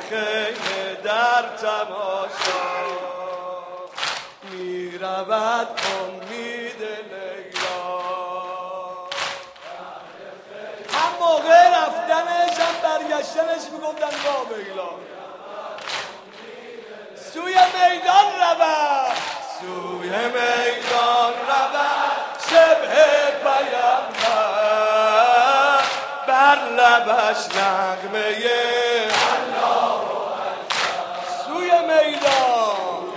خیمه در تماشا می رود امید لیلا. هم موقع رفتنش هم برگشتنش میگفتن با لیلا. سوی میدان رود، سوی میدان رود شبه پیامبر، بر لبش نغمه الله اکبر. سوی میدان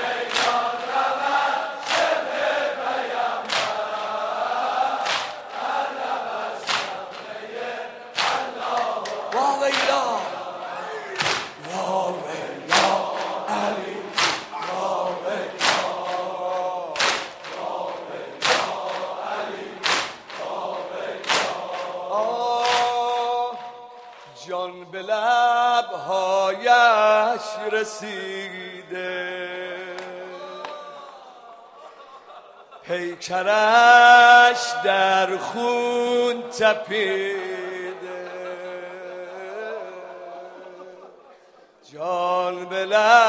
رود شبه پیامبر، بر لبش نغمه الله. وا ویلا وا ویلا علی وا ویلا وا ویلا علی وا ویلا. جان به لبهایش رسیده، پیکرش در خون تپیده. جان به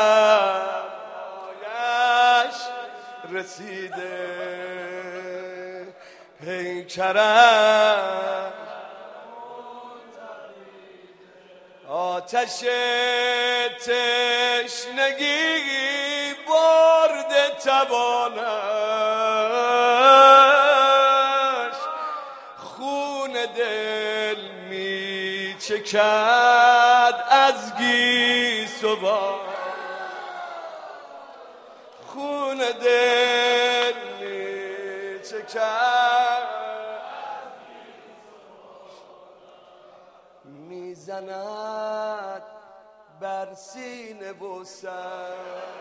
لبهایش رسیده، پیکرش آتش تشنگی برده توانش، خون دل می چکد از گیسوان، خون دل می چکد میزند بر سینه و سر.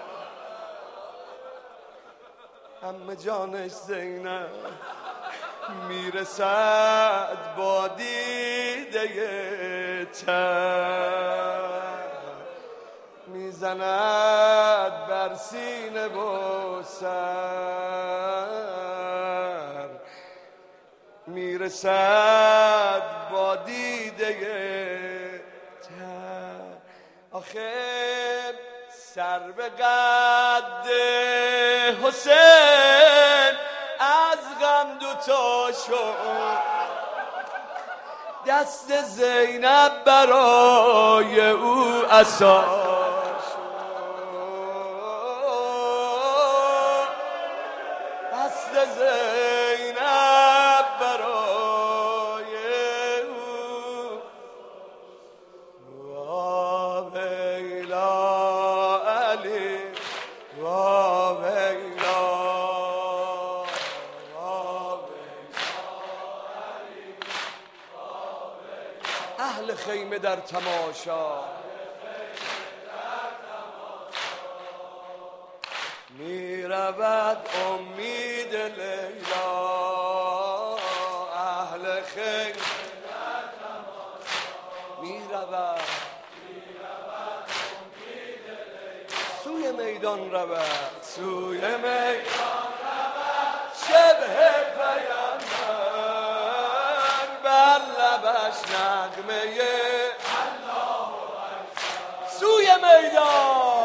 همه جانش زینب میرسد با دیده تر، میزند بر سینه و سر، میرسد با دیده تر. آخه سر به قد حسین از غم دوتا شد، دست زینب برای او عصا شد، دست زینب برای او. وا ویلا علی وا ویلا وا ویلا علی وا ویلا. اهل خیمه در تماشا می رود امید لیلا. اهل خیمه در تماشا می رود امید لیلا. سوی میدان رود، سوی میدان رود شبه پیامبر، بر لبش نغمه الله اکبر. سوی میدان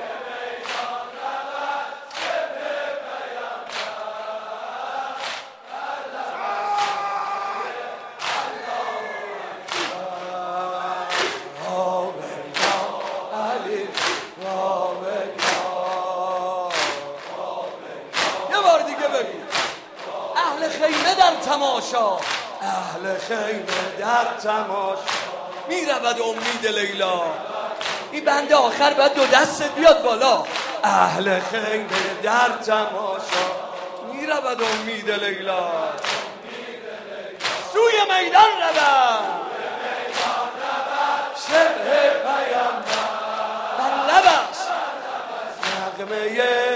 خیمه در تماشا، اهل خیمه در تماشا می رود امید لیلا. این بند آخر باید دو دستت بیاد بالا. اهل خیمه در تماشا می رود امید لیلا. سوی میدان رود شبه پیامبر، بر لبش نغمه